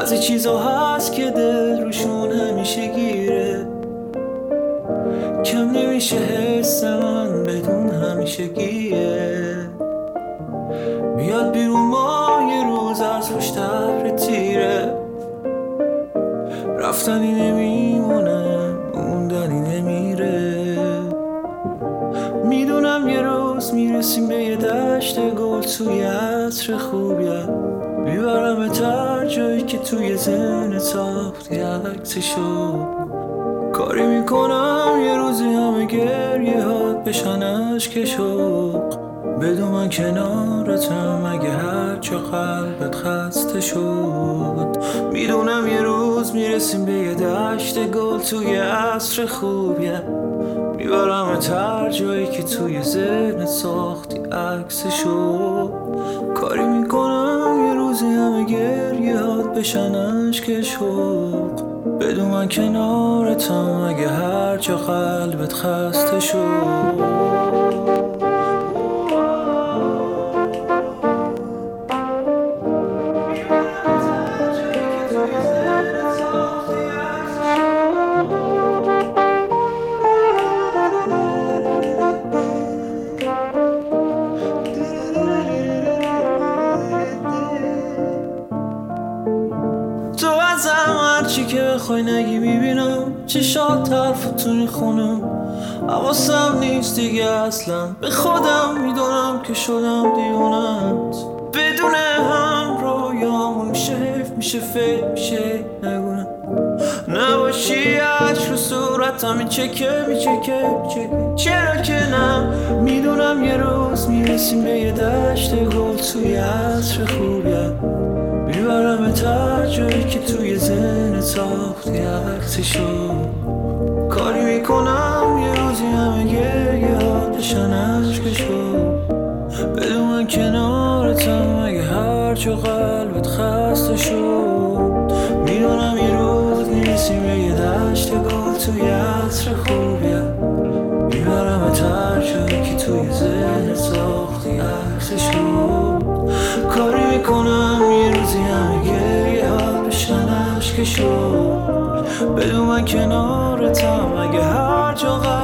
بعضی چیزا هست که دل روشون همیشه گیره، کم نمیشه حس من بدون همیشه گیه. بیاد بیرون ما یه روز از روش تبر تیره، رفتنی نمیمونه موندنی نمیره. میدونم یه روز میرسیم به یه دشت گل توی عطر خوبیه، میبرم تر جایی که توی ذهن ساختی عکسشو. کاری میکنم یه روزی همه گریه هات بشن اشک شوق، بدون من کنارتم اگه هرچه قلبت خسته شد. میدونم یه روز میرسیم به یه دشت گل توی عصر خوبیه، میبرم تر جایی که توی ذهنت ساختی عکسشو. کاری میکنم یه روزی همه گریه هات بشن اشک شوق، بدون من کنارتم اگه هرچه قلبت خسته شد. هرچی که بخوای نگی میبینم، چشات حرفتونی خونم، حواسم نیست دیگه اصلا به خودم، میدونم که شدم دیوونت. بدون هم رویامون میشه حیف میشه فکر میشه نگونم، نباشی عشق رو صورتم میچکه چرا که نه. میدونم یه روز میرسیم به یه دشت گل توی عصر خوبیه، میبرم تر جایی که توی ذهن ساختی عکسشو. کاری میکنم یه روزی همه گریه هات بشن اشکشو، بدون من کنارتم اگه هرچه قلبت خسته شد. میدونم یه روز میرسیم به یه دشت گل توی عصر خوبیه، میبرم تر جایی که توی ذهن ساختی عکسشو. کاری میکنم یه روزی همه گریه ها بشن اشکشو، بدون من کنارتم اگه هر جا